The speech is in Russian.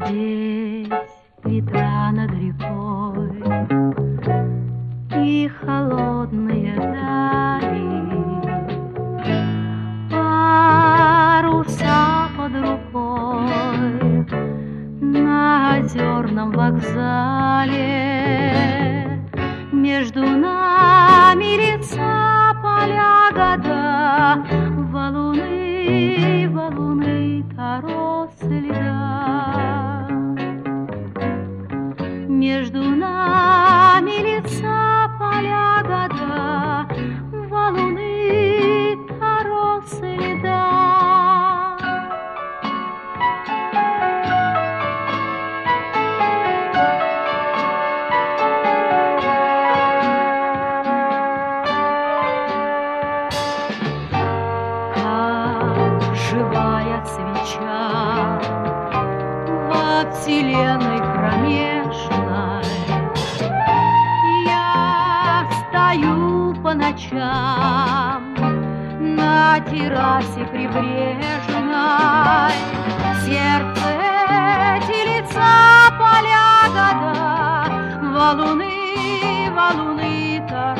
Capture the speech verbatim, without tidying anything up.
Здесь ветра над рекой и холодные дали, паруса под рукой на озерном вокзале. Между нами леса, поля, года, валуны, валуны, торосы, льда. Между нами леса, поля, года, валуны, торосы, льда. Живая свеча во вселенной кромешной, я стою по ночам на террасе прибрежной. Сердце эти лица, поля, года, валуны, валуны, торосы.